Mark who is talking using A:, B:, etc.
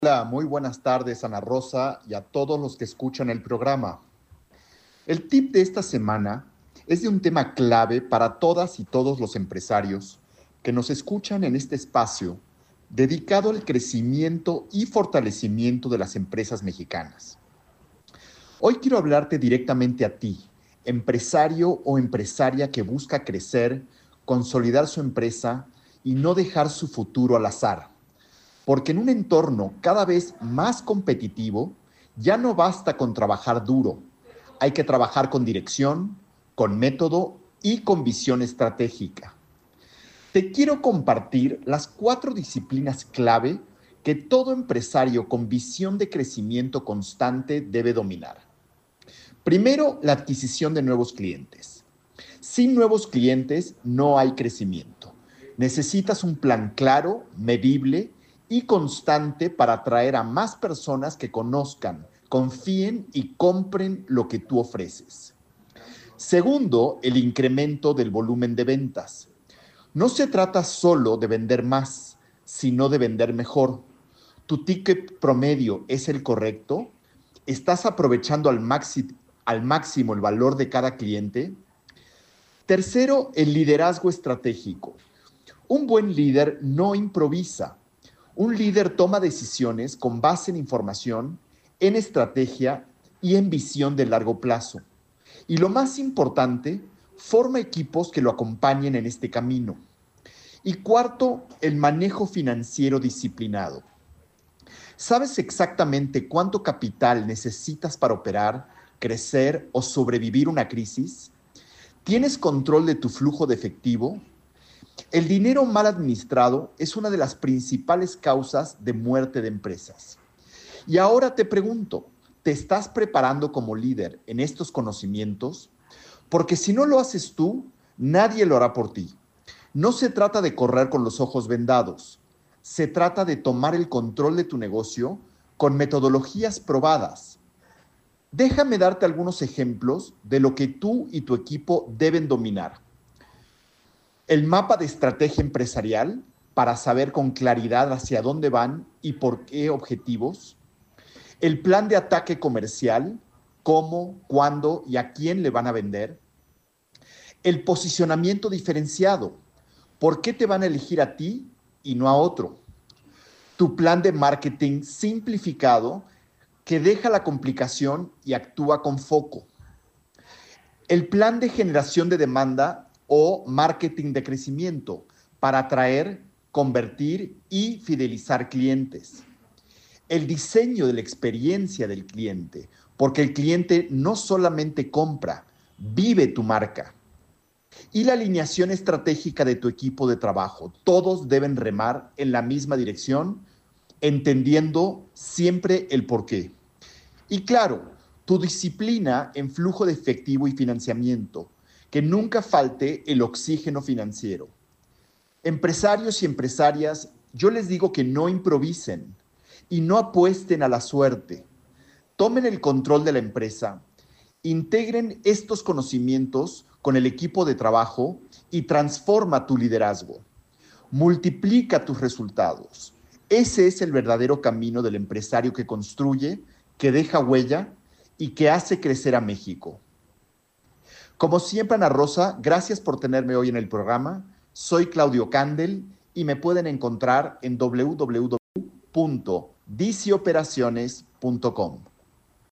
A: Hola, muy buenas tardes, Ana Rosa, y a todos los que escuchan el programa. El tip de esta semana es de un tema clave para todas y todos los empresarios que nos escuchan en este espacio dedicado al crecimiento y fortalecimiento de las empresas mexicanas. Hoy quiero hablarte directamente a ti, empresario o empresaria que busca crecer, consolidar su empresa y no dejar su futuro al azar. Porque en un entorno cada vez más competitivo, ya no basta con trabajar duro. Hay que trabajar con dirección, con método y con visión estratégica. Te quiero compartir las 4 disciplinas clave que todo empresario con visión de crecimiento constante debe dominar. Primero, la adquisición de nuevos clientes. Sin nuevos clientes no hay crecimiento. Necesitas un plan claro, medible y constante para atraer a más personas que conozcan, confíen y compren lo que tú ofreces. Segundo, el incremento del volumen de ventas. No se trata solo de vender más, sino de vender mejor. ¿Tu ticket promedio es el correcto? ¿Estás aprovechando al máximo el valor de cada cliente? Tercero, el liderazgo estratégico. Un buen líder no improvisa. Un líder toma decisiones con base en información, en estrategia y en visión de largo plazo. Y lo más importante, forma equipos que lo acompañen en este camino. Y cuarto, el manejo financiero disciplinado. ¿Sabes exactamente cuánto capital necesitas para operar, crecer o sobrevivir una crisis? ¿Tienes control de tu flujo de efectivo? El dinero mal administrado es una de las principales causas de muerte de empresas. Y ahora te pregunto, ¿te estás preparando como líder en estos conocimientos? Porque si no lo haces tú, nadie lo hará por ti. No se trata de correr con los ojos vendados. Se trata de tomar el control de tu negocio con metodologías probadas. Déjame darte algunos ejemplos de lo que tú y tu equipo deben dominar. El mapa de estrategia empresarial para saber con claridad hacia dónde van y por qué objetivos. El plan de ataque comercial, cómo, cuándo y a quién le van a vender. El posicionamiento diferenciado, por qué te van a elegir a ti y no a otro. Tu plan de marketing simplificado que deja la complicación y actúa con foco. El plan de generación de demanda o marketing de crecimiento para atraer, convertir y fidelizar clientes. El diseño de la experiencia del cliente, porque el cliente no solamente compra, vive tu marca. Y la alineación estratégica de tu equipo de trabajo. Todos deben remar en la misma dirección, entendiendo siempre el porqué. Y claro, tu disciplina en flujo de efectivo y financiamiento, que nunca falte el oxígeno financiero. Empresarios y empresarias, yo les digo que no improvisen y no apuesten a la suerte. Tomen el control de la empresa, integren estos conocimientos con el equipo de trabajo y transforma tu liderazgo. Multiplica tus resultados. Ese es el verdadero camino del empresario que construye, que deja huella y que hace crecer a México. Como siempre, Ana Rosa, gracias por tenerme hoy en el programa. Soy Claudio Candel y me pueden encontrar en www.dicioperaciones.com.